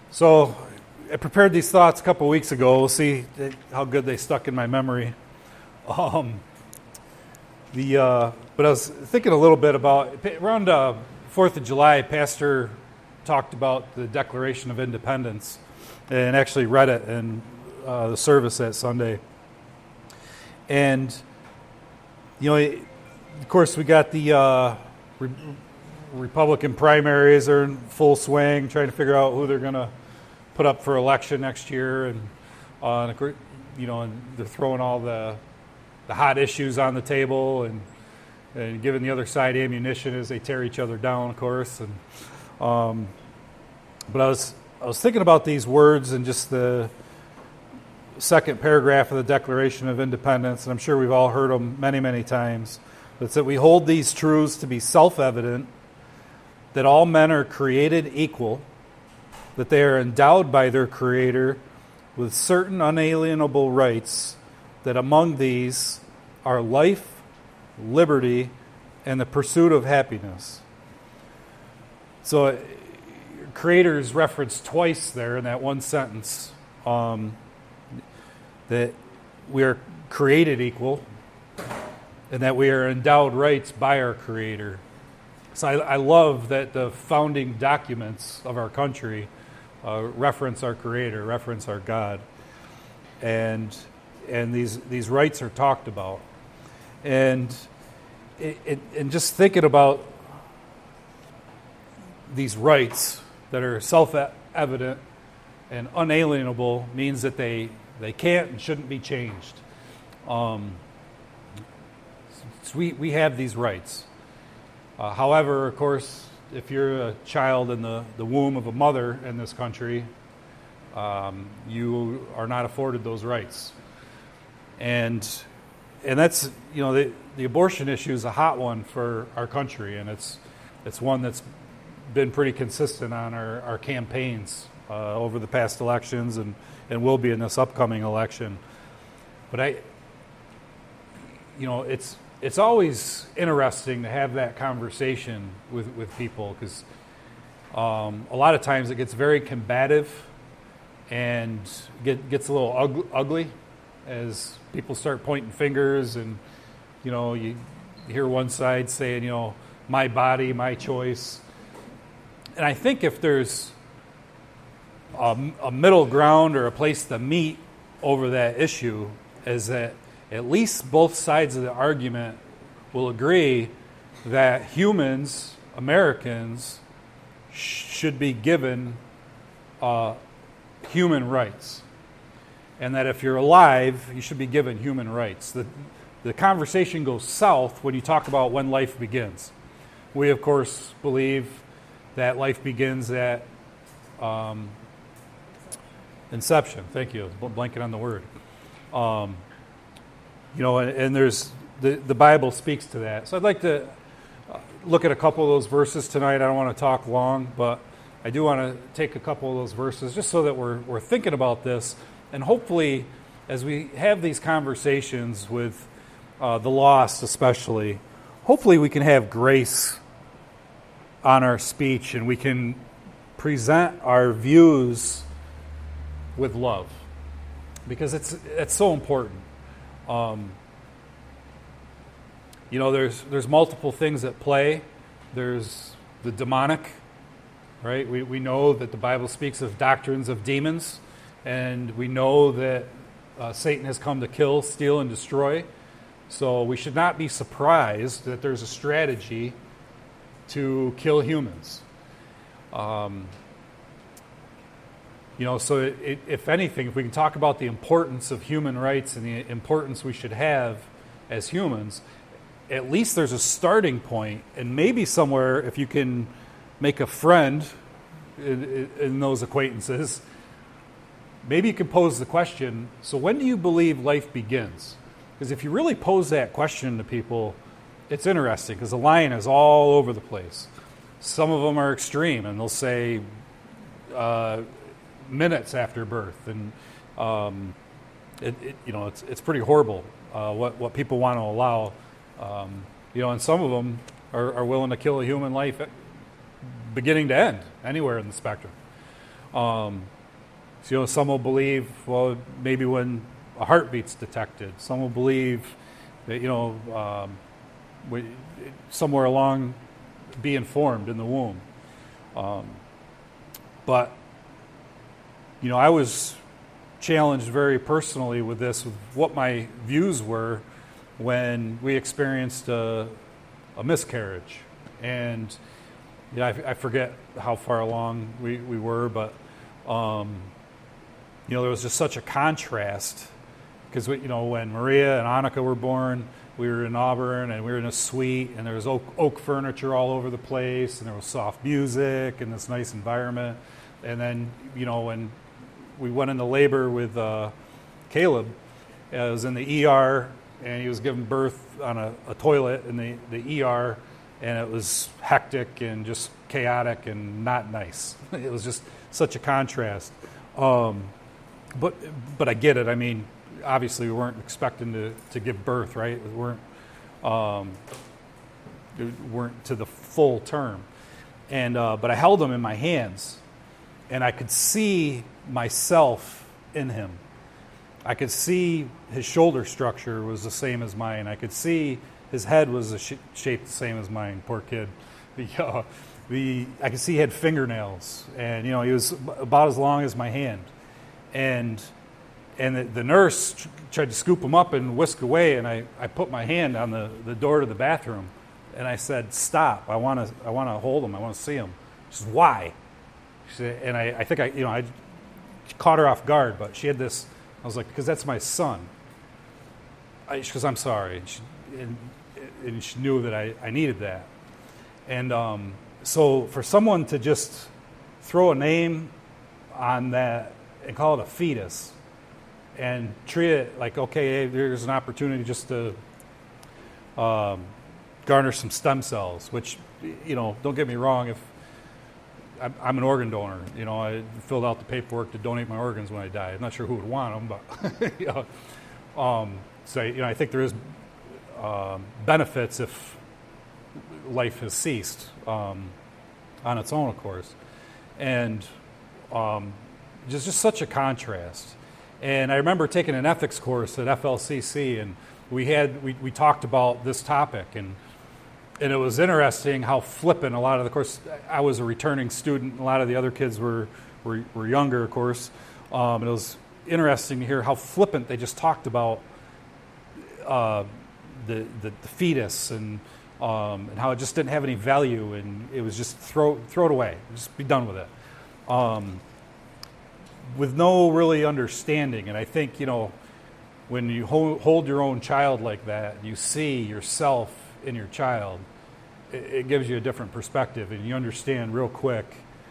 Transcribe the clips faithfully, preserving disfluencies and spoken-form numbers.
So I prepared these thoughts a couple of weeks ago. We'll see how good they stuck in my memory. Um, the uh, but I was thinking a little bit about around uh, Fourth of July. Pastor talked about the Declaration of Independence and actually read it in uh, the service that Sunday. And you know, of course, we got the uh, Re- Republican primaries are in full swing, trying to figure out who they're going to put up for election next year, and uh, you know, and they're throwing all the the hot issues on the table, and and giving the other side ammunition as they tear each other down, of course. And um, but I was I was thinking about these words and just the second paragraph of the Declaration of Independence, and I'm sure we've all heard them many, many times. It's that we hold these truths to be self-evident, that all men are created equal, that they are endowed by their Creator with certain unalienable rights, that among these are life, liberty, and the pursuit of happiness. So, Creator is referenced twice there in that one sentence, um, that we are created equal, and that we are endowed rights by our Creator. So I, I love that the founding documents of our country uh, reference our Creator, reference our God, and and these these rights are talked about, and it, it, and just thinking about these rights that are self-evident and unalienable means that they they can't and shouldn't be changed. Um, so we we have these rights. Uh, however, of course, if you're a child in the, the womb of a mother in this country, um, you are not afforded those rights. And and that's, you know, the, the abortion issue is a hot one for our country, and it's it's one that's been pretty consistent on our, our campaigns uh, over the past elections, and, and will be in this upcoming election. But I, you know, it's It's always interesting to have that conversation with, with people, because um, a lot of times it gets very combative and get, gets a little ug- ugly as people start pointing fingers, and you know, you hear one side saying, you know, my body, my choice. And I think if there's a, a middle ground or a place to meet over that issue, is that at least both sides of the argument will agree that humans, Americans, sh- should be given uh, human rights. And that if you're alive, you should be given human rights. The, the conversation goes south when you talk about when life begins. We, of course, believe that life begins at um, inception. Thank you. Blanking on the word. Um, You know, and, and there's the, the Bible speaks to that. So I'd like to look at a couple of those verses tonight. I don't want to talk long, but I do want to take a couple of those verses just so that we're we're thinking about this, and hopefully, as we have these conversations with uh, the lost, especially, hopefully we can have grace on our speech, and we can present our views with love, because it's it's so important. Um, you know, there's there's multiple things at play. There's the demonic, right? We we know that the Bible speaks of doctrines of demons, and we know that uh, Satan has come to kill, steal, and destroy. So we should not be surprised that there's a strategy to kill humans. Um, You know, so it, it, if anything, if we can talk about the importance of human rights and the importance we should have as humans, at least there's a starting point, and maybe somewhere, if you can make a friend in, in those acquaintances, maybe you can pose the question, so when do you believe life begins? Because if you really pose that question to people, it's interesting, because the line is all over the place. Some of them are extreme, and they'll say, uh, minutes after birth, and um, it, it, you know, it's it's pretty horrible uh, what what people want to allow. Um, you know, and some of them are, are willing to kill a human life at beginning to end, anywhere in the spectrum. Um, so, you know, some will believe, well, maybe when a heartbeat's detected. Some will believe that, you know, um, we, somewhere along being formed in the womb. Um, but, you know, I was challenged very personally with this, with what my views were when we experienced a, a miscarriage. And, you know, I, I forget how far along we, we were, but, um, you know, there was just such a contrast. Because, you know, when Maria and Annika were born, we were in Auburn, and we were in a suite, and there was oak, oak furniture all over the place, and there was soft music and this nice environment. And then, you know, when we went into labor with uh, Caleb, I was in the E R, and he was giving birth on a, a toilet in the, the E R, and it was hectic and just chaotic and not nice. It was just such a contrast. Um, but but I get it. I mean, obviously we weren't expecting to, to give birth, right? We weren't um, we weren't to the full term. And uh, but I held him in my hands, and I could see myself in him. I could see his shoulder structure was the same as mine. I could see his head was a sh- shaped the same as mine. Poor kid. The, uh, the I could see he had fingernails, and you know he was about as long as my hand. And and the, the nurse tr- tried to scoop him up and whisk away, and I, I put my hand on the, the door to the bathroom, and I said, "Stop! I want to I want to hold him. I want to see him." She said, "Why?" She said, and I, I think I you know I caught her off guard, but she had this. I was like, "Because that's my son." I, she goes, "I'm sorry," and she, and, and she knew that I, I needed that. And um, so for someone to just throw a name on that and call it a fetus and treat it like, okay, hey, there's an opportunity just to um, garner some stem cells, which, you know, don't get me wrong, if I'm, I'm an organ donor, you know, I filled out the paperwork to donate my organs when I die. I'm not sure who would want them, but, you know, um, so, you know, I think there is um, benefits if life has ceased um, on its own, of course. And um, just, just such a contrast. And I remember taking an ethics course at F L C C, and we had we, we talked about this topic, and and it was interesting how flippant a lot of the course. I was a returning student, a lot of the other kids were were, were younger, of course. Um, and it was interesting to hear how flippant they just talked about uh, the, the the fetus and um, and how it just didn't have any value, and it was just throw throw it away, just be done with it. Um, with no really understanding. And I think, you know, when you hold, hold your own child like that, you see yourself in your child, it, it gives you a different perspective, and you understand real quick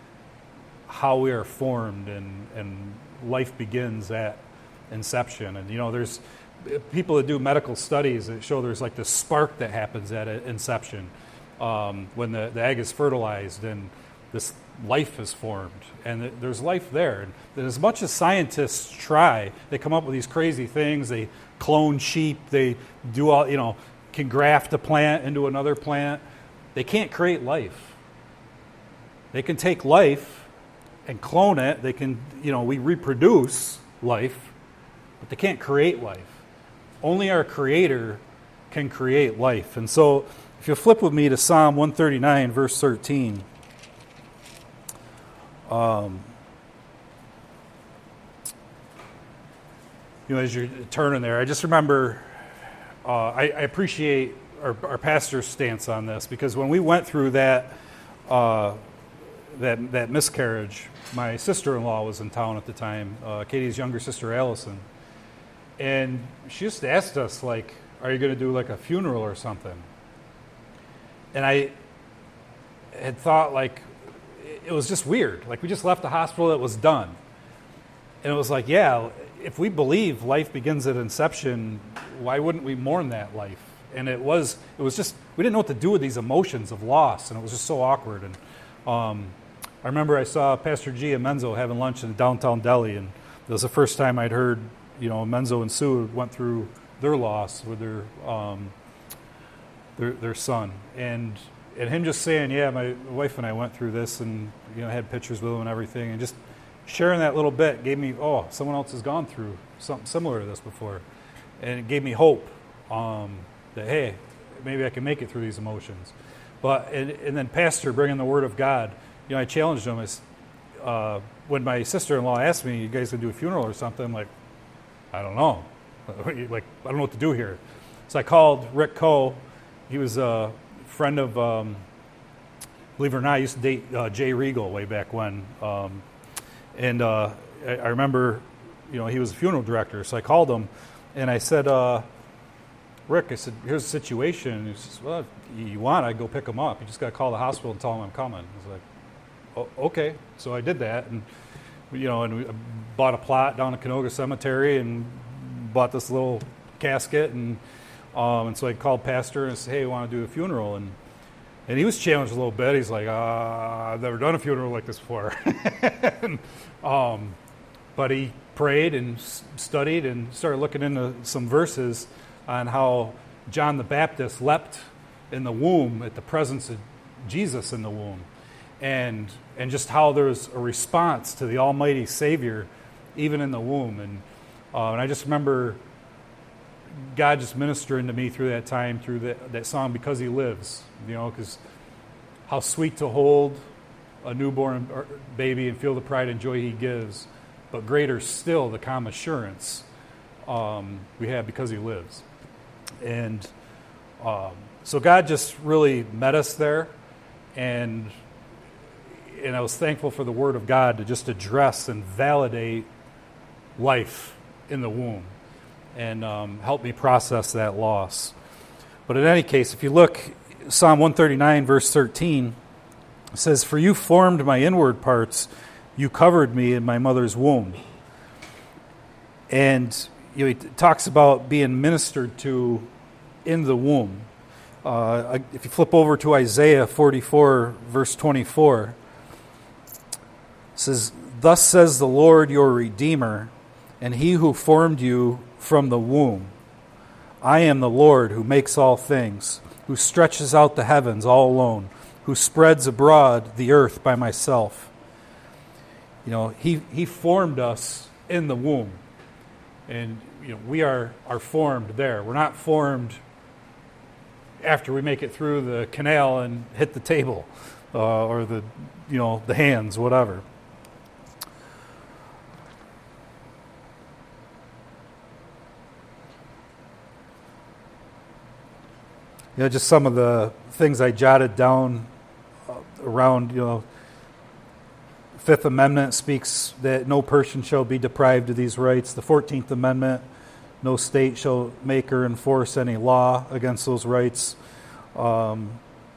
how we are formed, and, and life begins at inception. And, you know, there's people that do medical studies that show there's like this spark that happens at inception um, when the, the egg is fertilized and this life is formed, and there's life there. And as much as scientists try, they come up with these crazy things. They clone sheep. They do all, you know, can graft a plant into another plant. They can't create life. They can take life and clone it. They can, you know, we reproduce life, but they can't create life. Only our Creator can create life. And so, if you flip with me to Psalm one thirty-nine, verse thirteen. Um, you know, as you're turning there, I just remember, uh, I, I appreciate our, our pastor's stance on this, because when we went through that, uh, that that miscarriage, my sister-in-law was in town at the time, uh, Katie's younger sister, Allison, and she just asked us, like, are you going to do like a funeral or something? And I had thought, like, it was just weird. Like, we just left the hospital, it was done. And it was like, yeah, if we believe life begins at inception, why wouldn't we mourn that life? And it was it was just, we didn't know what to do with these emotions of loss, and it was just so awkward. And um, I remember I saw Pastor G and Menzo having lunch in downtown Delhi, and it was the first time I'd heard, you know, Menzo and Sue went through their loss with their um, their, their son. And And him just saying, yeah, my wife and I went through this, and, you know, had pictures with him and everything, and just sharing that little bit gave me, oh, someone else has gone through something similar to this before. And it gave me hope um, that, hey, maybe I can make it through these emotions. But and, and then Pastor bringing the Word of God, you know, I challenged him. As, uh, when my sister-in-law asked me, you guys going to do a funeral or something, I'm like, I don't know. Like, I don't know what to do here. So I called Rick Coe. He was a friend of, um, believe it or not, I used to date uh, Jay Regal way back when. Um, and uh, I, I remember, you know, he was a funeral director. So I called him, and I said, uh, Rick, I said, here's the situation. And he says, well, if you want, I'd go pick him up. You just got to call the hospital and tell him I'm coming. I was like, oh, okay. So I did that, and you know, and we bought a plot down at Canoga Cemetery and bought this little casket, and um, and so I called Pastor and said, hey, I want to do a funeral, and and he was challenged a little bit. He's like, uh, I've never done a funeral like this before. and, um, but he prayed and s- studied and started looking into some verses on how John the Baptist leapt in the womb at the presence of Jesus in the womb, and and just how there's a response to the Almighty Savior even in the womb. And, uh, and I just remember God just ministering to me through that time, through that, that song, Because He Lives, you know, because how sweet to hold a newborn baby and feel the pride and joy He gives, but greater still the calm assurance um, we have because He lives. And um, so God just really met us there, and and I was thankful for the Word of God to just address and validate life in the womb and um, help me process that loss. But in any case, if you look, Psalm one thirty-nine, verse thirteen, it says, for you formed my inward parts, you covered me in my mother's womb. And you know, he talks about being ministered to in the womb. Uh, if you flip over to Isaiah forty-four, verse twenty-four, it says, thus says the Lord your Redeemer, and He who formed you from the womb. I am the Lord who makes all things, who stretches out the heavens all alone, who spreads abroad the earth by myself. You know, He He formed us in the womb. And you know, we are, are formed there. We're not formed after we make it through the canal and hit the table uh, or the, you know, the hands, whatever. You know, just some of the things I jotted down uh, around, you know, Fifth Amendment speaks that no person shall be deprived of these rights. The Fourteenth Amendment, no state shall make or enforce any law against those rights. Um,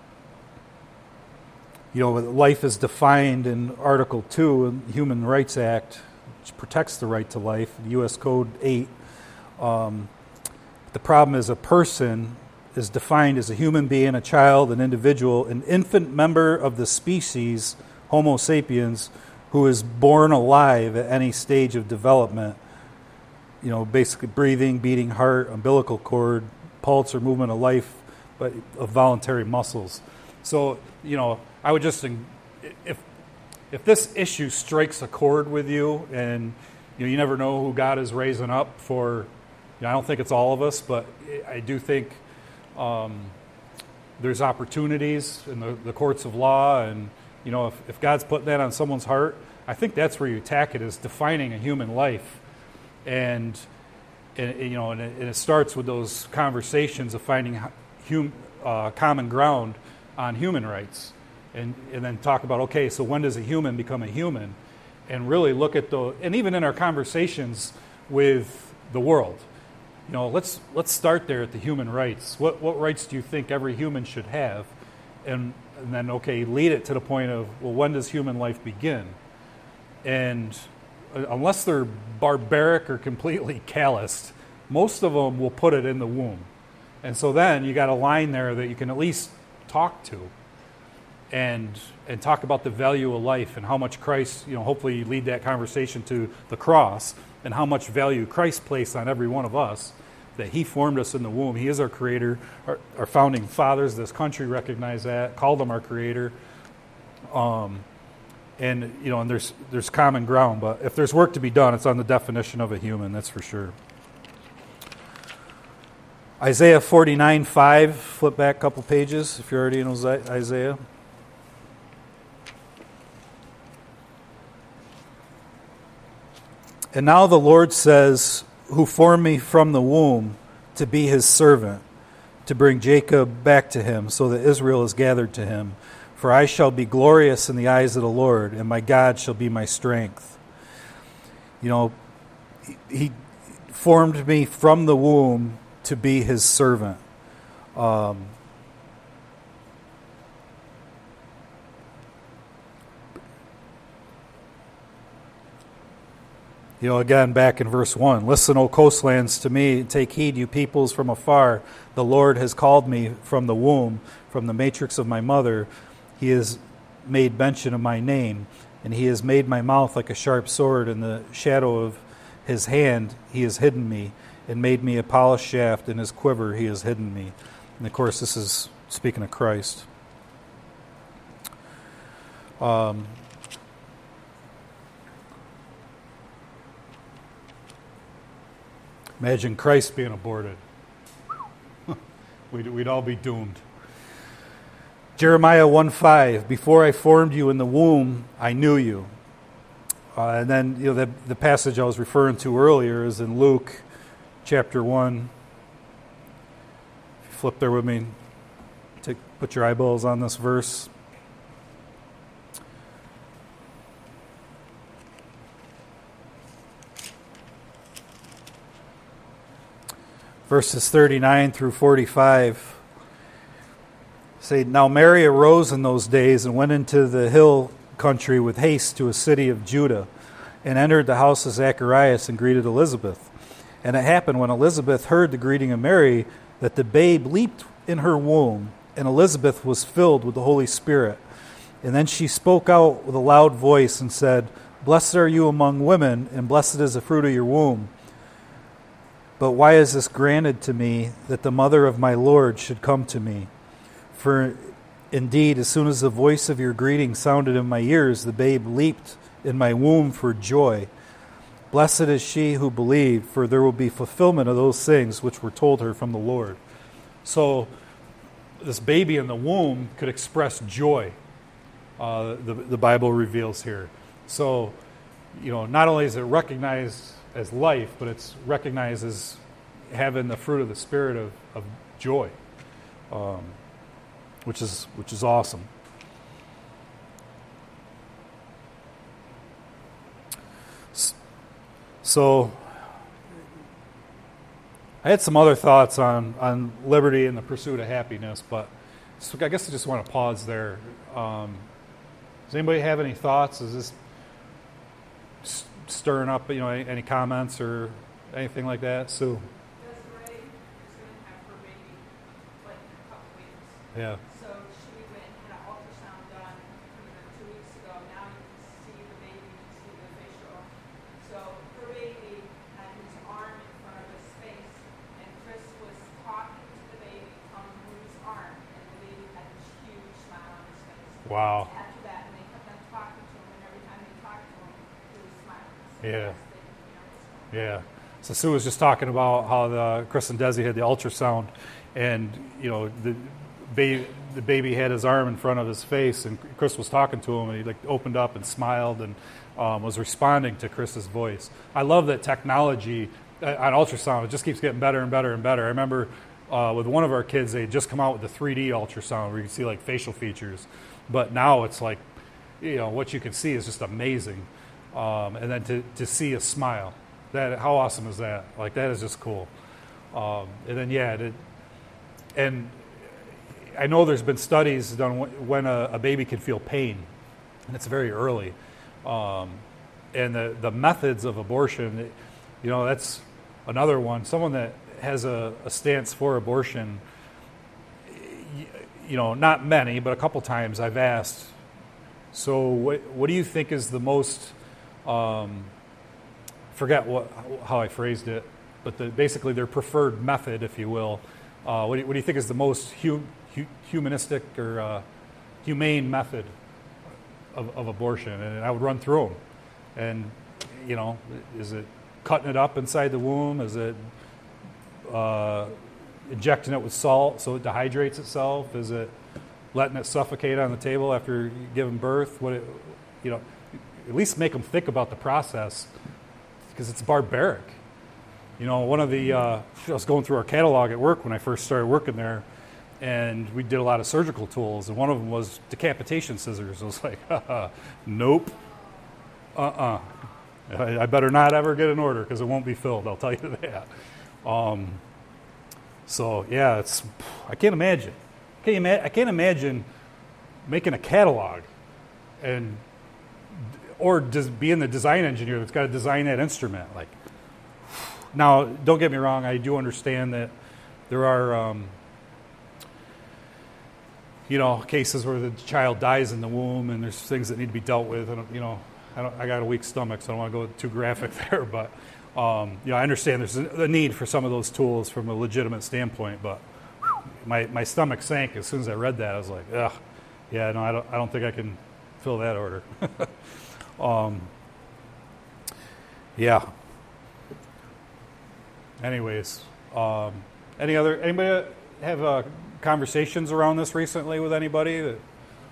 you know, life is defined in Article two of the Human Rights Act, which protects the right to life, U S Code eight. Um, the problem is a person is defined as a human being, a child, an individual, an infant member of the species, Homo sapiens, who is born alive at any stage of development. You know, basically breathing, beating heart, umbilical cord, pulse or movement of life, but of voluntary muscles. So, you know, I would just, if if this issue strikes a chord with you, and you know, you never know who God is raising up for. You know, I don't think it's all of us, but I do think um, there's opportunities in the, the courts of law, and you know, if, if God's putting that on someone's heart, I think that's where you attack it, is defining a human life. And, and you know, and it, and it starts with those conversations of finding hum, uh, common ground on human rights, and and then talk about, okay, so when does a human become a human, and really look at the, and even in our conversations with the world, you know, let's let's start there at the human rights. What what rights do you think every human should have, and and then okay, lead it to the point of, well, when does human life begin? And unless they're barbaric or completely calloused, most of them will put it in the womb. And so then you got a line there that you can at least talk to and and talk about the value of life and how much Christ, you know, hopefully you lead that conversation to the cross and how much value Christ placed on every one of us, that He formed us in the womb. He is our creator. Our, our founding fathers, this country, recognize that, called Him our creator. Um, and you know, and there's there's common ground. But if there's work to be done, it's on the definition of a human. That's for sure. Isaiah forty-nine five. Flip back a couple pages if you're already in Isaiah. And now the Lord says, who formed me from the womb to be his servant, to bring Jacob back to him, so that Israel is gathered to him. For I shall be glorious in the eyes of the Lord, and my God shall be my strength. You know, he formed me from the womb to be his servant. Um, You know, again, back in verse one, listen, O coastlands, to me, take heed, you peoples from afar. The Lord has called me from the womb, from the matrix of my mother. He has made mention of my name, and he has made my mouth like a sharp sword. In the shadow of his hand he has hidden me, and made me a polished shaft. In his quiver he has hidden me. And of course, this is speaking of Christ. Um... Imagine Christ being aborted. we'd, we'd all be doomed. Jeremiah one five, before I formed you in the womb, I knew you. Uh, and then, you know, the, the passage I was referring to earlier is in Luke chapter one. If you flip there with me, take, put your eyeballs on this verse. Verses thirty-nine through forty-five say, now Mary arose in those days and went into the hill country with haste to a city of Judah, and entered the house of Zacharias and greeted Elizabeth. And it happened when Elizabeth heard the greeting of Mary that the babe leaped in her womb, and Elizabeth was filled with the Holy Spirit. And then she spoke out with a loud voice and said, blessed are you among women, and blessed is the fruit of your womb. But why is this granted to me, that the mother of my Lord should come to me? For indeed, as soon as the voice of your greeting sounded in my ears, the babe leaped in my womb for joy. Blessed is she who believed, for there will be fulfillment of those things which were told her from the Lord. So this baby in the womb could express joy, uh, the, the Bible reveals here. So, you know, not only is it recognized as life, but it's recognized as having the fruit of the Spirit of, of joy, um, which is which is awesome. So I had some other thoughts on, on liberty and the pursuit of happiness, but so I guess I just want to pause there. Um, does anybody have any thoughts? Is this stirring up, you know, any, any comments or anything like that? Sue? Desiree is going to have her baby like in a couple weeks. Yeah. So she went and had an ultrasound done you know, two weeks ago. Now you can see the baby, you can see the facial. So her baby had his arm in front of his face, and Chris was talking to the baby from his arm, and the baby had this huge smile on his face. Wow. After that, and they kept on talking to him, and every time they talked to him, he was smiling. So Yeah. that's the, you know, Yeah. So Sue was just talking about how the Chris and Desi had the ultrasound, and you know the baby the baby had his arm in front of his face, and Chris was talking to him, and he like opened up and smiled and um, was responding to Chris's voice. I love that technology uh, on ultrasound. It just keeps getting better and better and better. I remember uh, with one of our kids, they had just come out with the three D ultrasound where you can see like facial features, but now it's like, you know, what you can see is just amazing, um, and then to to see a smile. That how awesome is that? Like that is just cool. Um, and then yeah, it, and I know there's been studies done when a, a baby can feel pain, and it's very early. Um, and the the methods of abortion, you know, that's another one. Someone that has a, a stance for abortion, you know, not many, but a couple times I've asked. So what what do you think is the most um, forget what how I phrased it, but the, basically their preferred method, if you will. Uh, what, do you, what do you think is the most hu, hu, humanistic or uh, humane method of, of abortion, and I would run through them. And, you know, is it cutting it up inside the womb? Is it uh, injecting it with salt so it dehydrates itself? Is it letting it suffocate on the table after giving birth? What, it, you know, at least make them think about the process, because it's barbaric. You know, one of the, uh, I was going through our catalog at work when I first started working there, and we did a lot of surgical tools, and one of them was decapitation scissors. I was like, nope, uh-uh. I, I better not ever get an order, because it won't be filled, I'll tell you that. Um, so, yeah, it's, I can't imagine. I can't, ima- I can't imagine making a catalog and or just being the design engineer that's got to design that instrument. Like, now, don't get me wrong, I do understand that there are, um, you know, cases where the child dies in the womb, and there's things that need to be dealt with. And, you know, I, don't, I got a weak stomach, so I don't want to go too graphic there. But, um, you know, I understand there's a need for some of those tools from a legitimate standpoint. But my my stomach sank as soon as I read that. I was like, ugh, yeah, no, I don't, I don't think I can fill that order. um, yeah. Anyways, um, any other anybody have uh, conversations around this recently with anybody? That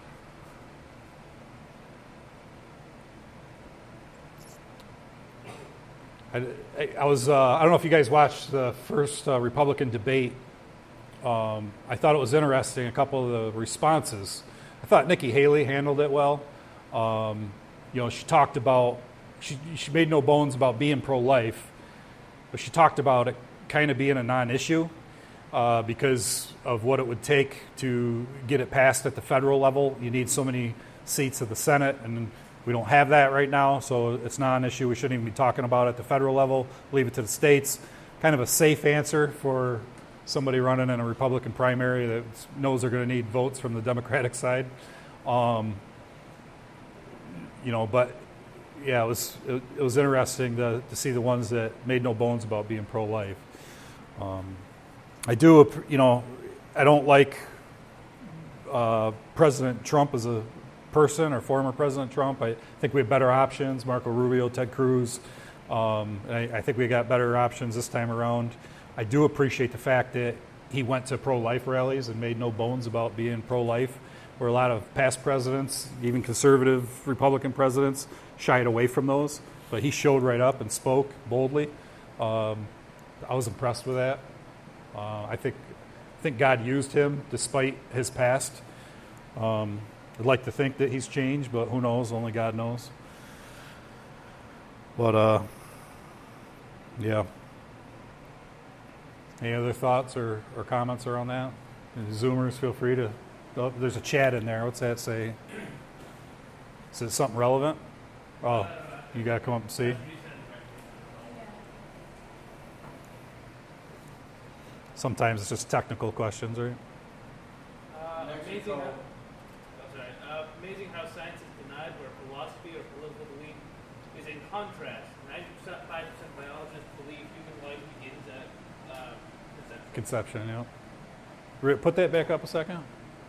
I, I, I was uh, I don't know if you guys watched the first uh, Republican debate. Um, I thought it was interesting, a couple of the responses. I thought Nikki Haley handled it well. Um, you know, she talked about she she made no bones about being pro-life, but she talked about it kind of being a non-issue. Uh, because of what it would take to get it passed at the federal level. You need so many seats of the Senate, and we don't have that right now, so it's not an issue we shouldn't even be talking about at the federal level. Leave it to the states. Kind of a safe answer for somebody running in a Republican primary that knows they're going to need votes from the Democratic side. Um, you know, but yeah, it was it, it was interesting to, to see the ones that made no bones about being pro-life. Um, I do, you know, I don't like uh, President Trump as a person, or former President Trump. I think we have better options, Marco Rubio, Ted Cruz. Um, I, I think we got better options this time around. I do appreciate the fact that he went to pro-life rallies and made no bones about being pro-life, where a lot of past presidents, even conservative Republican presidents, shied away from those. But he showed right up and spoke boldly. Um, I was impressed with that. Uh, I think I think God used him despite his past. Um, I'd like to think that he's changed, but who knows? Only God knows. But, uh, yeah. Any other thoughts or, or comments around that? And Zoomers, feel free to. Oh, there's a chat in there. What's that say? Is it something relevant? Oh, you got to come up and see. Sometimes it's just technical questions, right? Uh, amazing, how, oh, sorry. Uh, amazing how science is denied where philosophy or political belief is in contrast. ninety-five percent biologists believe human life begins at uh, conception. Conception, yeah. Put that back up a second.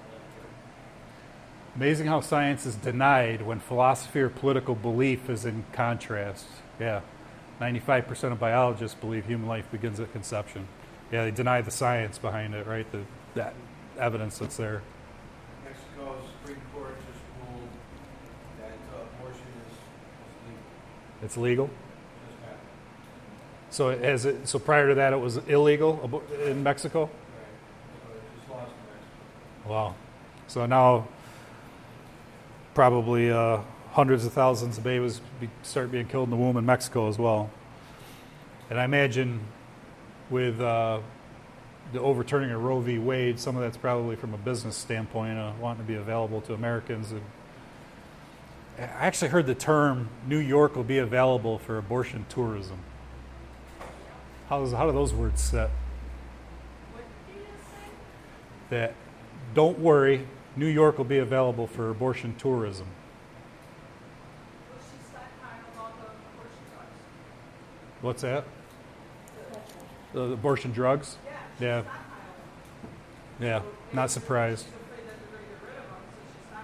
Amazing how science is denied when philosophy or political belief is in contrast. Yeah. ninety-five percent of biologists believe human life begins at conception. Yeah, they deny the science behind it, right? The that evidence that's there. Mexico's Supreme Court just ruled that uh, abortion is, is legal. It's legal. Just happened. So as it, so prior to that, it was illegal abo- in Mexico. Right. So it just lost in Mexico. Wow. So now, probably uh, hundreds of thousands of babies be, start being killed in the womb in Mexico as well. And I imagine, with uh, the overturning of Roe v. Wade, some of that's probably from a business standpoint, uh, wanting to be available to Americans. And I actually heard the term New York will be available for abortion tourism. How, does, how do those words set? What did you just say? That, don't worry, New York will be available for abortion tourism. Well, she stockpiled all the abortion drugs. What's that? The abortion drugs? Yeah, she Yeah. stockpiled them. Yeah, not surprised. She's afraid that they're going to get rid of them, so she stockpiled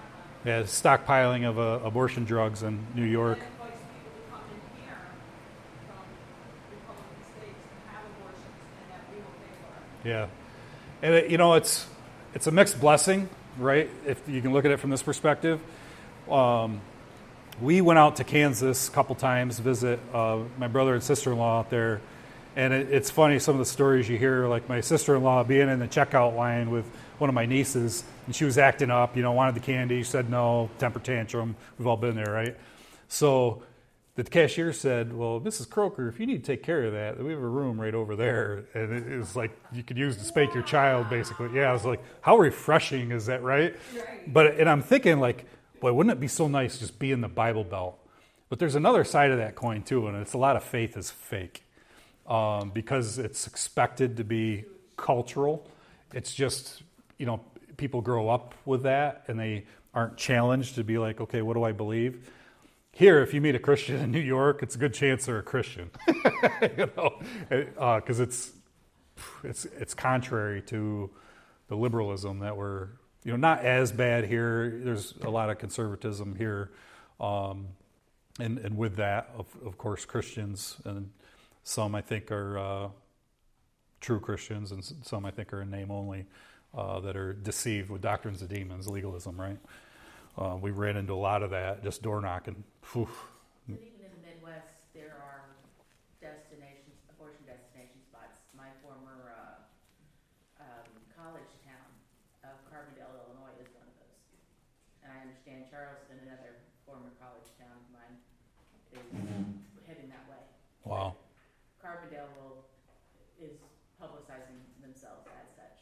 Yeah, stockpiling of uh, abortion drugs in New York. And invites people to come in here from Republican states and have abortions, and that we will pay for it. Yeah, and it, you know it's it's a mixed blessing, right? If you can look at it from this perspective. Um, we went out to Kansas a couple times to visit uh, my brother and sister-in-law out there, and it, it's funny some of the stories you hear. Like my sister-in-law being in the checkout line with one of my nieces, and she was acting up, you know, wanted the candy. She said no, temper tantrum. We've all been there, right? So the cashier said, well, Missus Croker, if you need to take care of that, we have a room right over there. And it, it was like you could use to spank your child, basically. Yeah, I was like, how refreshing is that, right? Right. But and I'm thinking, like, boy, wouldn't it be so nice just be in the Bible Belt? But there's another side of that coin, too, and it's a lot of faith is fake um, because it's expected to be cultural. It's just, you know, people grow up with that, and they aren't challenged to be like, okay, what do I believe? Here, if you meet a Christian in New York, it's a good chance they're a Christian, you know, because uh, it's it's it's contrary to the liberalism that we're, you know, not as bad here. There's a lot of conservatism here, um, and and with that, of, of course, Christians, and some I think are uh, true Christians, and some I think are in name only, uh, that are deceived with doctrines of demons, legalism, right? Uh, we ran into a lot of that, just door knocking. Whew. But even in the Midwest, there are destinations, abortion destination spots. My former uh, um, college town of Carbondale, Illinois, is one of those. And I understand Charleston, another former college town of mine, is heading that way. Wow. Carbondale will, is publicizing themselves as such.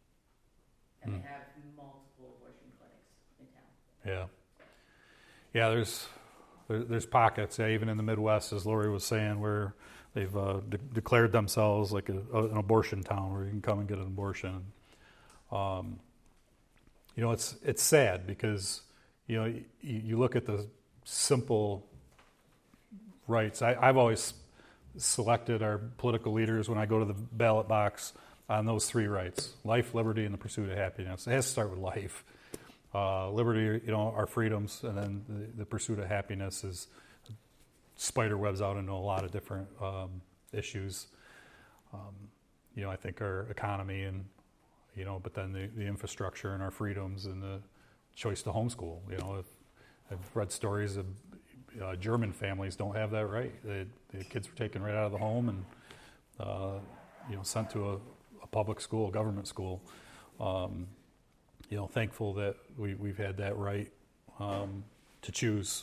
And Hmm. they have multiple abortion clinics in town. Yeah. Yeah, there's there, there's pockets, yeah, even in the Midwest, as Lori was saying, where they've uh, de- declared themselves like a, a, an abortion town where you can come and get an abortion. Um, you know, it's it's sad because, you know, you, you look at the simple rights. I, I've always selected our political leaders when I go to the ballot box on those three rights: life, liberty, and the pursuit of happiness. It has to start with life. Uh, liberty, you know, our freedoms, and then the, the pursuit of happiness is spider webs out into a lot of different um, issues. Um, you know, I think our economy and, you know, but then the, the infrastructure and our freedoms and the choice to homeschool. You know, I've, I've read stories of uh, German families don't have that right. They, the kids were taken right out of the home and, uh, you know, sent to a, a public school, a government school. Um, you know, thankful that we, we've had that right um, to choose.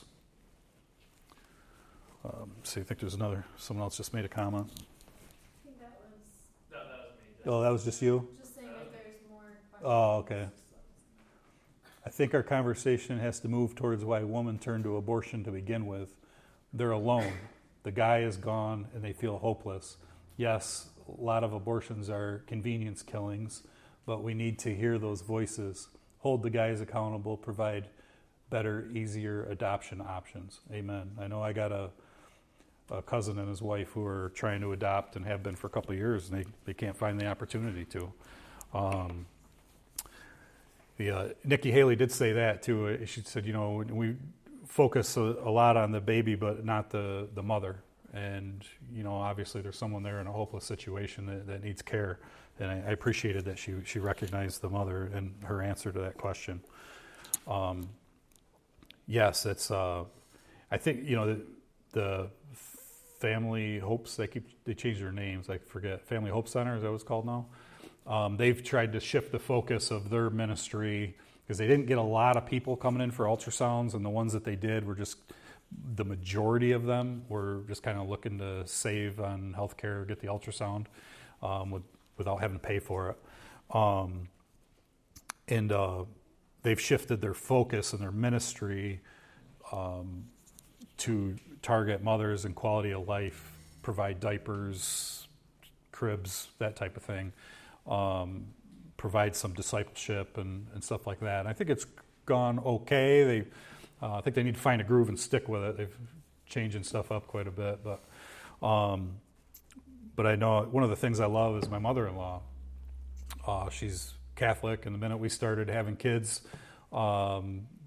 Um, see, I think there's another, someone else just made a comment. I think that was No, that was me. Oh, that was just you? just saying if there's more questions. Oh, okay. I think our conversation has to move towards why women turn to abortion to begin with. They're alone. The guy is gone and they feel hopeless. Yes, a lot of abortions are convenience killings, but we need to hear those voices, hold the guys accountable, provide better, easier adoption options. Amen. I know I got a, a cousin and his wife who are trying to adopt and have been for a couple of years, and they, they can't find the opportunity to. Um, the, uh, Nikki Haley did say that, too. She said, you know, we focus a, a lot on the baby, but not the, the mother. And, you know, obviously there's someone there in a hopeless situation that, that needs care. And I, I appreciated that she she recognized the mother and her answer to that question. Um, yes, it's. Uh, I think you know the, the Family Hopes. They keep they change their names. I forget. Family Hope Center, is that what it's called now? Um, they've tried to shift the focus of their ministry because they didn't get a lot of people coming in for ultrasounds, and the ones that they did were just. The majority of them were just kind of looking to save on healthcare, get the ultrasound um, with, without having to pay for it. Um, and uh, they've shifted their focus and their ministry um, to target mothers and quality of life, provide diapers, cribs, that type of thing, um, provide some discipleship and, and stuff like that. And I think it's gone okay. They Uh, I think they need to find a groove and stick with it. They've changing stuff up quite a bit, but um, but I know one of the things I love is my mother-in-law. Uh, she's Catholic, and the minute we started having kids, um,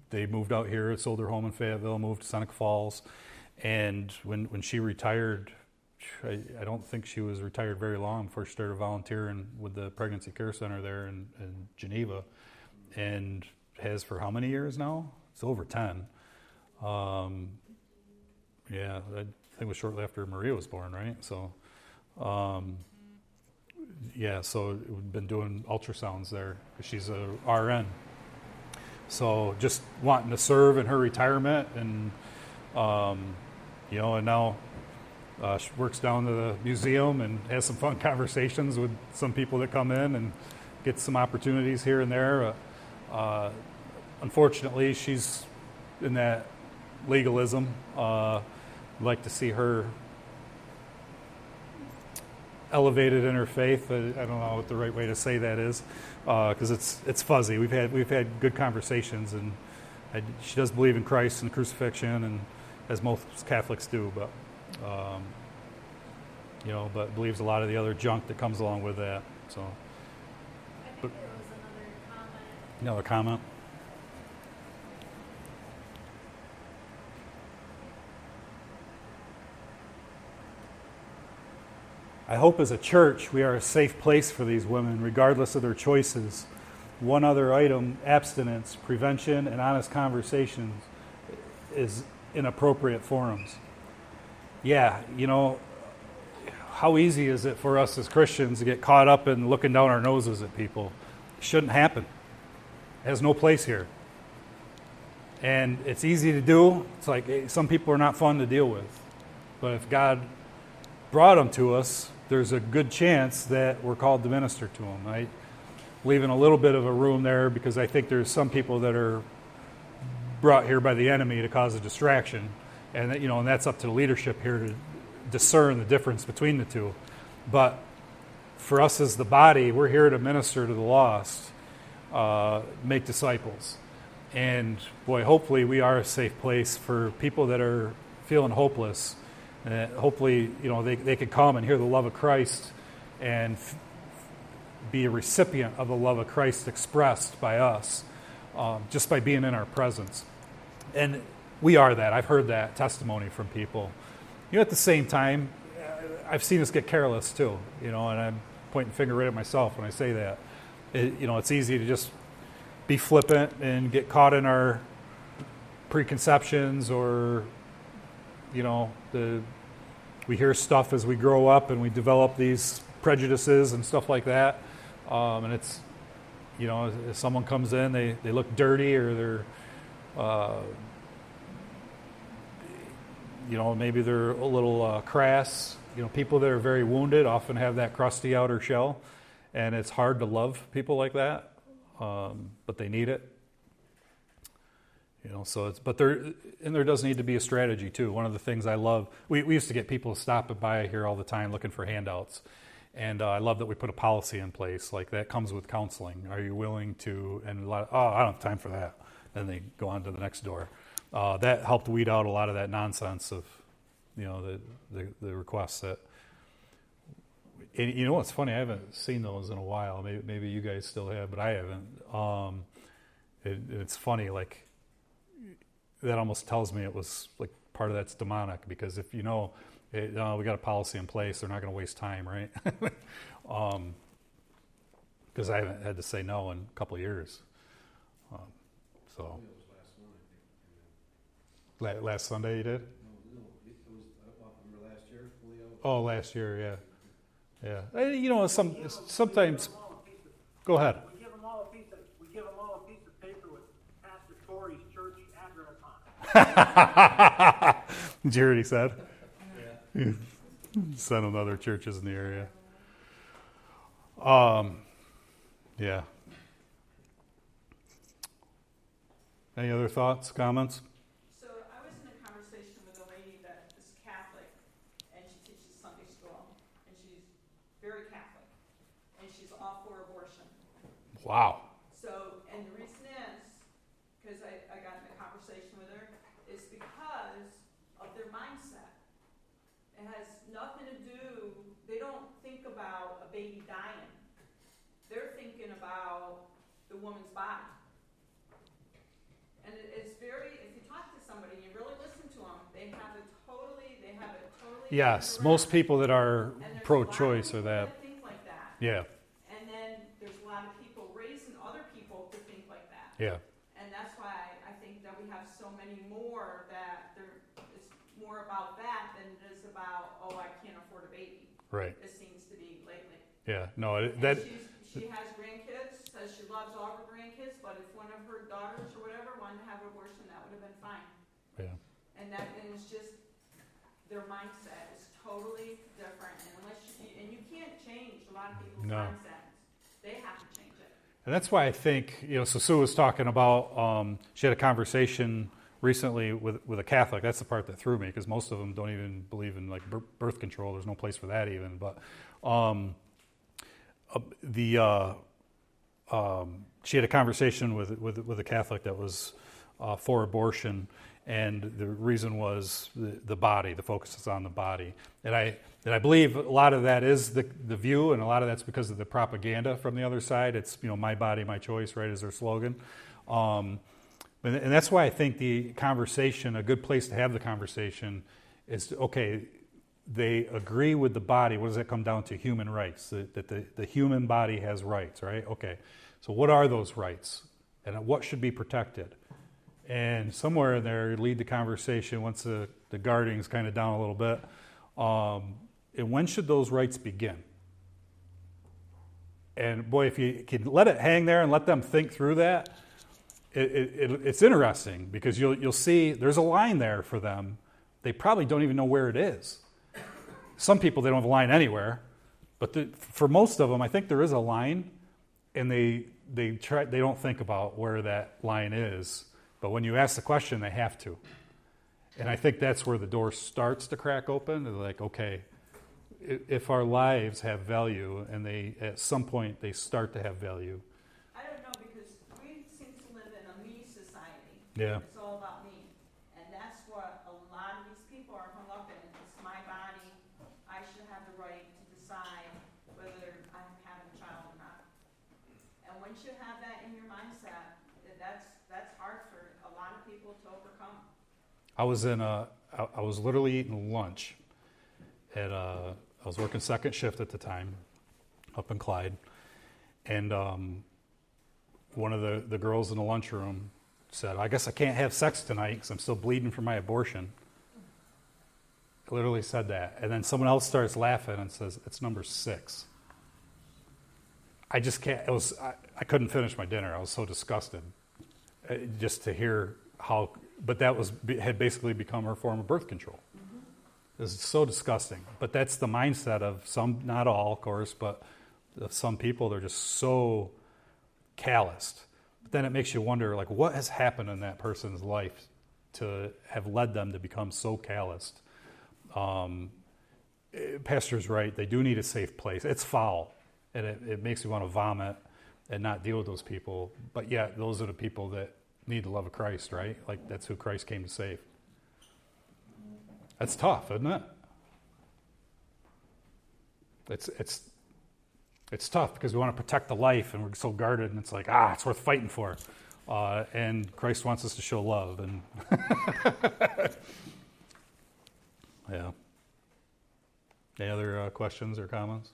they moved out here, sold their home in Fayetteville, moved to Seneca Falls, and when when she retired, I, I don't think she was retired very long before she started volunteering with the Pregnancy Care Center there in, in Geneva, and has for how many years now? It's over ten. Um, yeah, I think it was shortly after Maria was born, right? So, um, yeah, so we've been doing ultrasounds there. She's a R N. So just wanting to serve in her retirement, and um, you know, and now uh, she works down to the museum and has some fun conversations with some people that come in and gets some opportunities here and there. Uh, uh, unfortunately, she's in that legalism. Uh, I'd like to see her elevated in her faith. I, I don't know what the right way to say that is, because uh, it's it's fuzzy. We've had we've had good conversations, and I, she does believe in Christ and crucifixion, and as most Catholics do, but um, you know, but believes a lot of the other junk that comes along with that. So, I think there was another comment. another comment. I hope as a church we are a safe place for these women, regardless of their choices. One other item, abstinence, prevention, and honest conversations is in appropriate forums. Yeah, you know, how easy is it for us as Christians to get caught up in looking down our noses at people? It shouldn't happen. It has no place here. And it's easy to do. It's like some people are not fun to deal with. But if God brought them to us, there's a good chance that we're called to minister to them. I leave in a little bit of a room there because I think there's some people that are brought here by the enemy to cause a distraction, and that, you know, and that's up to the leadership here to discern the difference between the two. But for us as the body, we're here to minister to the lost, uh, make disciples, and boy, hopefully we are a safe place for people that are feeling hopeless. Uh, hopefully, you know, they, they could come and hear the love of Christ and f- be a recipient of the love of Christ expressed by us um, just by being in our presence. And we are that. I've heard that testimony from people. You know, at the same time, I've seen us get careless too, you know, and I'm pointing the finger right at myself when I say that. It, you know, it's easy to just be flippant and get caught in our preconceptions, or you know, the we hear stuff as we grow up and we develop these prejudices and stuff like that. Um, and it's, you know, if someone comes in, they, they look dirty, or they're, uh, you know, maybe they're a little uh, crass. You know, people that are very wounded often have that crusty outer shell, and it's hard to love people like that, um, but they need it. You know, so it's, but there, and there does need to be a strategy too. One of the things I love, we, we used to get people stopping by here all the time looking for handouts. And uh, I love that we put a policy in place. Like, that comes with counseling. Are you willing to, and a lot of, oh, I don't have time for that. Then they go on to the next door. Uh, that helped weed out a lot of that nonsense of, you know, the, the, the requests that, and you know what's funny? I haven't seen those in a while. Maybe, maybe you guys still have, but I haven't. Um, it, it's funny, like, that almost tells me it was like part of that's demonic, because if you know, it, uh, we got a policy in place, they're not going to waste time, right? um, because I haven't had to say no in a couple of years. Um, so La- last Sunday you did? No, no, it was, uh, remember last year, Julio? Oh, last year, yeah, yeah. Uh, You know, some sometimes. Go ahead. We give them all a piece of we give them all a piece of paper with Pastor Torrey's church address on it. Jared, he said. Yeah. Send them to other churches in the area. Um, yeah. Any other thoughts, comments? So I was in a conversation with a lady that is Catholic, and she teaches Sunday school, and she's very Catholic, and she's all for abortion. Wow. So, and the reason is, because I, I got in a conversation with her, is because of their mindset. It has nothing to do, they don't think about a baby dying. They're thinking about the woman's body. And it, it's Yes, around. most people that are And there's a lot of pro-choice people are that. that think like that. Yeah, And then there's a lot of people raising other people to think like that. yeah, And that's why I think that we have so many more that there is more about that than it is about, oh, I can't afford a baby. right. It seems to be lately. Yeah, no, it- And that, she's, she has grandkids, says she loves all her grandkids, but if one of her daughters or whatever wanted to have an abortion, that would have been fine. yeah, And that, and it's just, their mindset is totally different, and unless you, and you can't change a lot of people's No. mindsets. They have to change it. and that's why I think, you know, so Sue was talking about, um, she had a conversation recently with with a Catholic. That's the part that threw me, because most of them don't even believe in like bir- birth control. There's no place for that even. But um, uh, the uh, um, she had a conversation with with with a Catholic that was uh, for abortion, and the reason was the, the body. The focus is on the body, and I and I believe a lot of that is the the view, and a lot of that's because of the propaganda from the other side. It's, you know, my body, my choice, right, is their slogan. Um, And and that's why I think the conversation, a good place to have the conversation, is, okay, they agree with the body. What does that come down to? Human rights, that, that the, the human body has rights, right? Okay, so what are those rights? And what should be protected? And somewhere in there, lead the conversation, once the, the guarding's kind of down a little bit, um, and when should those rights begin? And boy, if you can let it hang there and let them think through that, It, it, it's interesting, because you'll you'll see there's a line there for them. They probably don't even know where it is. Some people, they don't have a line anywhere, but the, for most of them, I think there is a line, and they they try they don't think about where that line is. But when you ask the question, they have to, and I think that's where the door starts to crack open. They're like, okay, if our lives have value, and they at some point they start to have value. I don't know, because we seem to live in a me society. Yeah. It's all about me. And that's what a lot of these people are hung up in. It's my body. I should have the right to decide whether I'm having a child or not. And once you have that in your mindset, that- that's that's hard for a lot of people to overcome. I was in a, I I was literally eating lunch at a, I was working second shift at the time, up in Clyde, and um, one of the, the girls in the lunchroom said, "I guess I can't have sex tonight because I'm still bleeding from my abortion." I literally said that, and then someone else starts laughing and says, "It's number six." I just can't. It was I, I couldn't finish my dinner. I was so disgusted, uh, just to hear how. But that was had basically become her form of birth control. Mm-hmm. It's so disgusting. But that's the mindset of some, not all, of course, but of some people. They're just so calloused. But then it makes you wonder, like, what has happened in that person's life to have led them to become so calloused? Um, Pastor's right. They do need a safe place. It's foul, and it, it makes you want to vomit and not deal with those people. But yet, those are the people that need the love of Christ, right? Like, that's who Christ came to save. That's tough, isn't it? It's it's it's tough because we want to protect the life, and we're so guarded, and it's like, ah, it's worth fighting for. Uh, and Christ wants us to show love, and yeah. Any other uh, questions or comments?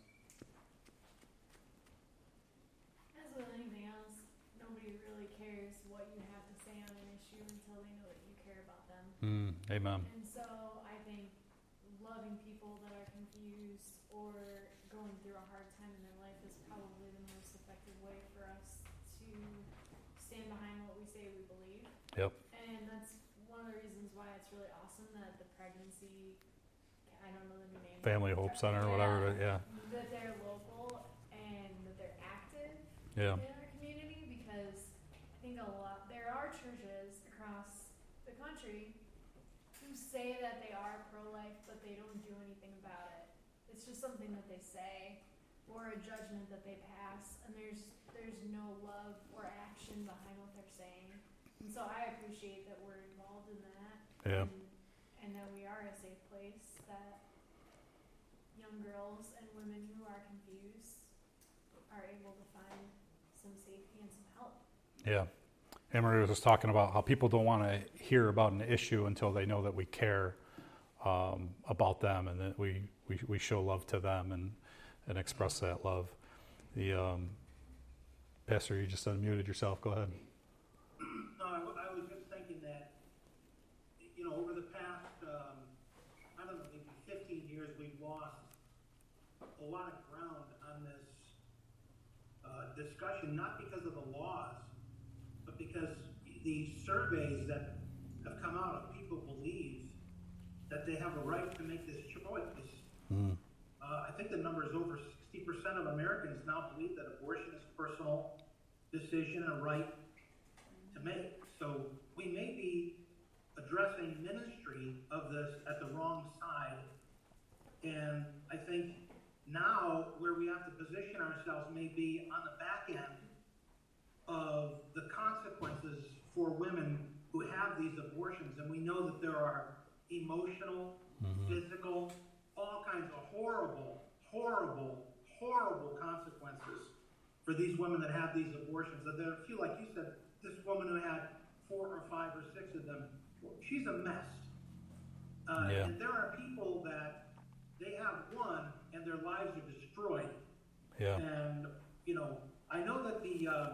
As with anything else, nobody really cares what you have to say on an issue until they know that you care about them. Mm, amen. And so I think loving people that are confused or going through a hard time in their life is probably the most effective way for us to stand behind what we say we believe. Yep. And that's one of the reasons why it's really awesome that the pregnancy, I don't know the new name. Family Hope Center or whatever. Yeah. That they're local and that they're active Yeah. in our community, because I think a lot, there are churches across the country who say that they are pro-life, but they don't do anything about it. It's just something that they say or a judgment that they pass, and there's there's no love or action behind what they're saying. And so I appreciate that we're involved in that. Yeah. And, and that we are a safe place that young girls and women who are confused are able to find some safety and some help. Yeah. Emery was just talking about how people don't want to hear about an issue until they know that we care. um, about them, and that we, we, we show love to them and, and express that love. The um, Pastor, you just unmuted yourself. Go ahead. No, I, w- I was just thinking that, you know, over the past, um, I don't know, maybe fifteen years, we've lost a lot of ground on this uh, discussion, not because of the laws, but because the surveys that have come out of people believe that they have a right to make this choice. Mm. Uh, I think the number is over sixty percent of Americans now believe that abortion is a personal decision and a right to make. So we may be addressing ministry of this at the wrong side. And I think now where we have to position ourselves may be on the back end of the consequences for women who have these abortions. And we know that there are emotional, mm-hmm. physical, all kinds of horrible, horrible, horrible consequences for these women that have these abortions. And there are a few, like you said, this woman who had four or five or six of them, she's a mess. Uh, yeah. And there are people that they have one and their lives are destroyed. Yeah. And, you know, I know that the, uh,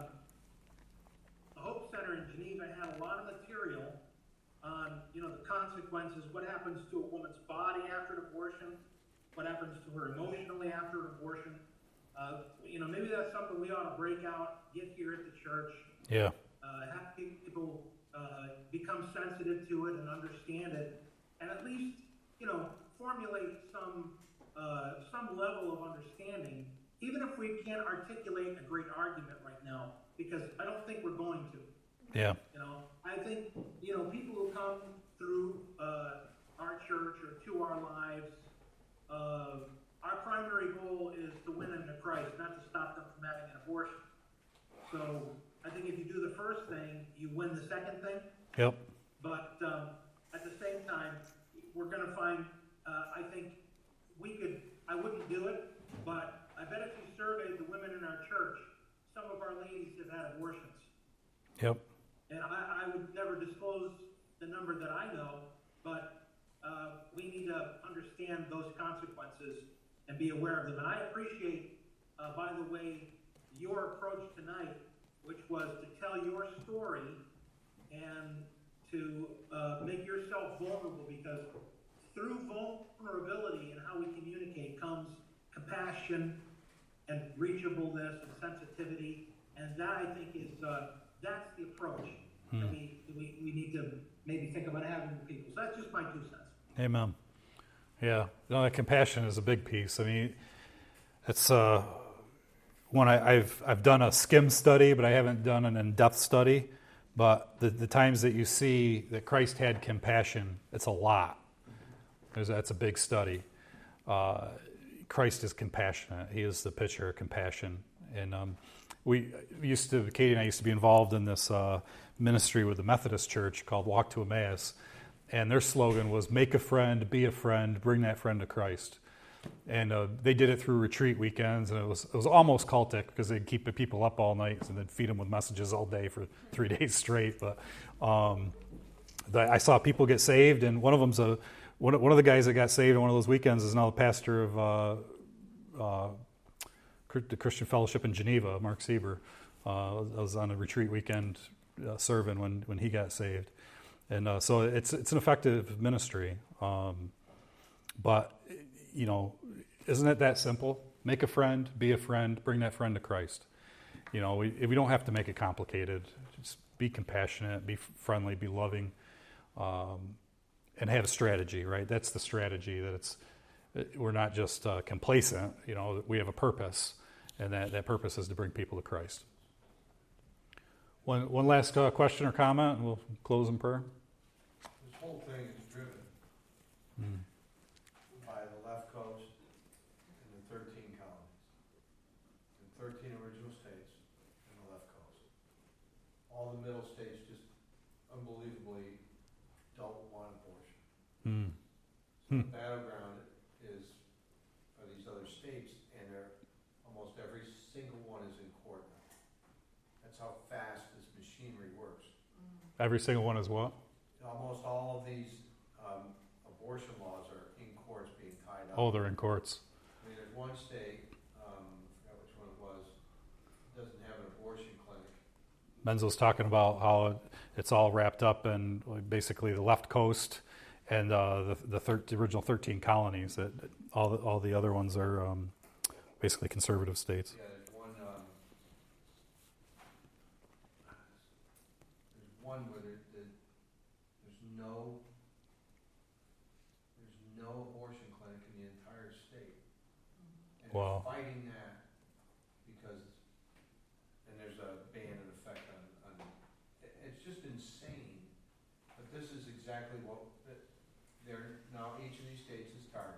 the Hope Center in Geneva had a lot of material on, you know, the consequences, what happens to a woman's body after an abortion, what happens to her emotionally after an abortion. Uh, you know, maybe that's something we ought to break out, get here at the church. Yeah. Uh, have people uh, become sensitive to it and understand it, and at least, you know, formulate some uh, some level of understanding, even if we can't articulate a great argument right now, because I don't think we're going to. Yeah. You know, I think, you know, people who come through uh, our church or to our lives, uh, our primary goal is to win them to Christ, not to stop them from having an abortion. So I think if you do the first thing, you win the second thing. Yep. But um, at the same time, we're going to find, uh, I think we could, I wouldn't do it, but I bet if you surveyed the women in our church, some of our ladies have had abortions. Yep. And I, I would never disclose the number that I know, but uh, we need to understand those consequences and be aware of them. And I appreciate, uh, by the way, your approach tonight, which was to tell your story and to uh, make yourself vulnerable, because through vulnerability and how we communicate comes compassion and reachableness and sensitivity, and that, I think, is uh, that's the approach hmm. that we, we we need to maybe think about having with people. So that's just my two cents. Amen. Yeah, you know, that compassion is a big piece. I mean, it's uh, one I, I've I've done a skim study, but I haven't done an in-depth study. But the, the times that you see that Christ had compassion, it's a lot. There's, that's a big study. Uh, Christ is compassionate. He is the picture of compassion. And um, we used to, Katie and I used to be involved in this uh, ministry with the Methodist Church called Walk to Emmaus. And their slogan was, make a friend, be a friend, bring that friend to Christ. And uh, they did it through retreat weekends, and it was it was almost cultic because they'd keep the people up all night and then feed them with messages all day for three days straight. But um, the, I saw people get saved, and one of them's a one of, one of the guys that got saved on one of those weekends is now the pastor of uh, uh, the Christian Fellowship in Geneva, Mark Sieber. Uh, I was on a retreat weekend uh, serving when when he got saved, and uh, so it's it's an effective ministry. Um, but you know, isn't it that simple? Make a friend, be a friend, bring that friend to Christ. You know, we we don't have to make it complicated. Just be compassionate, be friendly, be loving, um, and have a strategy, right? That's the strategy, that it's, we're not just uh, complacent, you know, we have a purpose, and that, that purpose is to bring people to Christ. One one last uh, question or comment, and we'll close in prayer. This whole thing is driven Mm. by the left coast and the thirteen colonies, the thirteen original states and the left coast. All the middle states just unbelievably don't want abortion. Mm. So Hmm. the battleground is are these other states, and they're almost every single one is in court now. That's how fast this machinery works. Every single one is what? Almost all of these um, abortion laws out. Oh, they're in courts. I mean, there's one state, um, I forgot which one it was, doesn't have an abortion clinic. Menzo's talking about how it's all wrapped up in basically the left coast and uh, the the, thir- the original thirteen colonies. That all the, all the other ones are um, basically conservative states. Yeah, there's one, um, there's one where there, there, there's no, there's no abortion clinic in the entire state. And Wow. they're fighting that because, and there's a ban in effect on, on, it- it's just insane. But this is exactly what, that they're, now each of these states is targeted.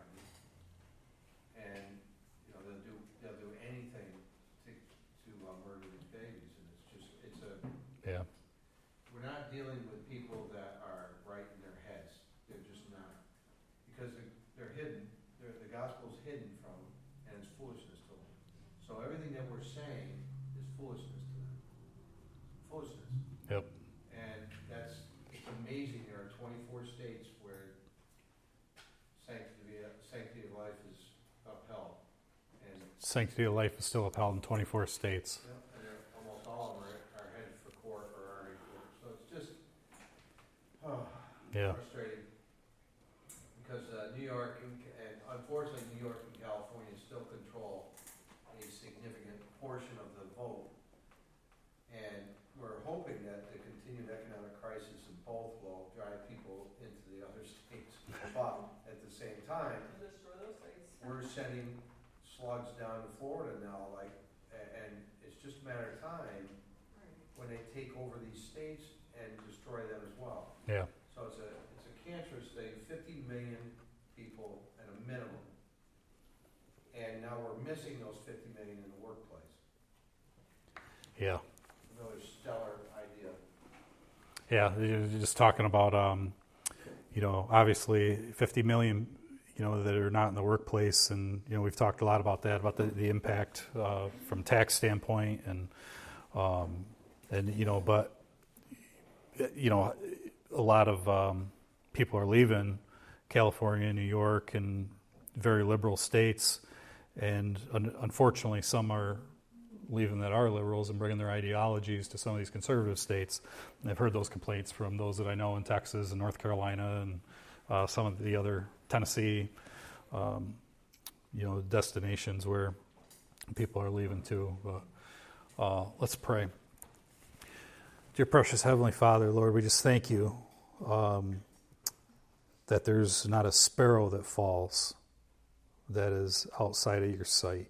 And, you know, they'll do, they'll do anything to, to uh, murder these babies. And it's just, it's a, Yeah. we're not dealing with people that are right in their heads. They're just not. Because they're, they're hidden, they're, the gospel's hidden from them, and it's foolishness to them. So everything that we're saying is foolishness to them. Foolishness. Yep. And that's, it's amazing, there are twenty-four states where sanctity, sanctity of life is upheld. And, Sanctity of life is still upheld in twenty-four states. you know, and they're, almost all of them are, are headed for court or are in court. So it's just, oh, Yeah. frustrating. Because uh, New York, and, and unfortunately New York and California still control a significant portion of the vote. And we're hoping that the continued economic crisis in both will drive people into the other states. But at the same time, And destroy those things. we're sending slugs down to Florida now, like, a- and it's just a matter of time when they take over these states and destroy them as well. Yeah. So it's a, it's a cancerous thing, fifty million people at a minimum. And now we're missing those fifty million in the workplace. Yeah. Another stellar idea. Yeah. You're just talking about, um, you know, obviously fifty million, you know, that are not in the workplace. And, you know, we've talked a lot about that, about the, the impact uh, from tax standpoint and, um, and, you know, but, you know, a lot of um, people are leaving California, New York, and very liberal states. And un- unfortunately, some are leaving that are liberals and bringing their ideologies to some of these conservative states. And I've heard those complaints from those that I know in Texas and North Carolina and uh, some of the other Tennessee, um, you know, destinations where people are leaving too. But uh, let's pray. Dear precious Heavenly Father, Lord, we just thank you um, that there's not a sparrow that falls that is outside of your sight.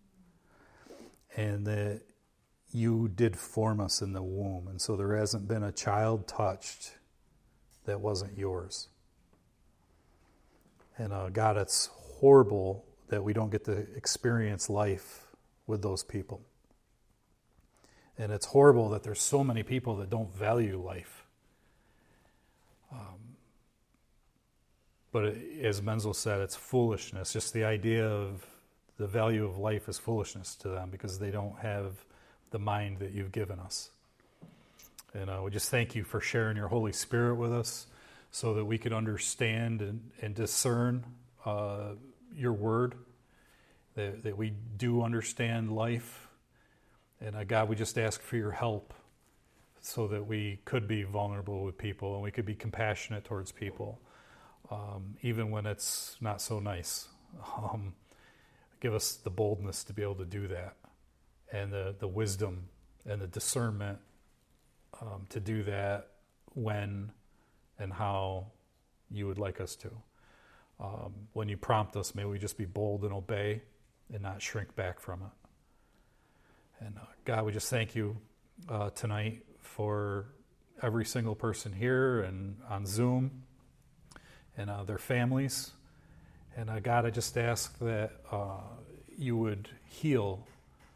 And that you did form us in the womb. And so there hasn't been a child touched that wasn't yours. And uh, God, it's horrible that we don't get to experience life with those people. And it's horrible that there's so many people that don't value life. Um, but it, as Menzo said, it's foolishness. Just the idea of the value of life is foolishness to them because they don't have the mind that you've given us. And uh, we just thank you for sharing your Holy Spirit with us so that we could understand and, and discern uh, your word, that, that we do understand life. And uh, God, we just ask for your help so that we could be vulnerable with people and we could be compassionate towards people, um, even when it's not so nice. Um, give us the boldness to be able to do that and the, the wisdom and the discernment um, to do that when and how you would like us to. Um, when you prompt us, may we just be bold and obey and not shrink back from it. And uh, God, we just thank you uh, tonight for every single person here and on Zoom and uh, their families. And uh, God, I just ask that uh, you would heal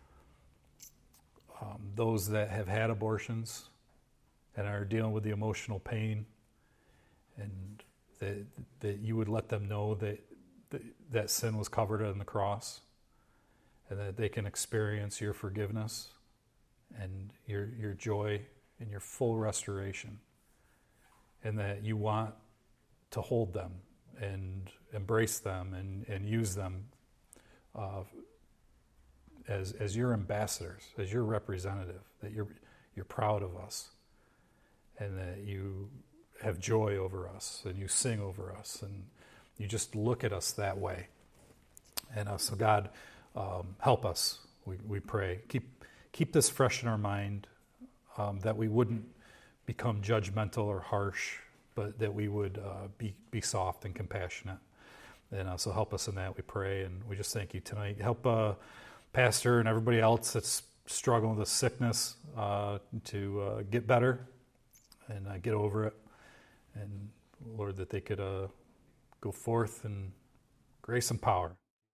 um, those that have had abortions and are dealing with the emotional pain, and that, that you would let them know that, that that sin was covered on the cross, and that they can experience your forgiveness and your your joy and your full restoration, and that you want to hold them and embrace them and, and use them uh, as as your ambassadors, as your representative, that you're you're proud of us, and that you have joy over us, and you sing over us, and you just look at us that way. And uh, so God, um, help us, we, we pray. Keep keep this fresh in our mind, um, that we wouldn't become judgmental or harsh, but that we would uh, be, be soft and compassionate. And uh, so help us in that, we pray. And we just thank you tonight. Help uh, Pastor and everybody else that's struggling with this sickness uh, to uh, get better and uh, get over it. And Lord, that they could uh, go forth in grace and power.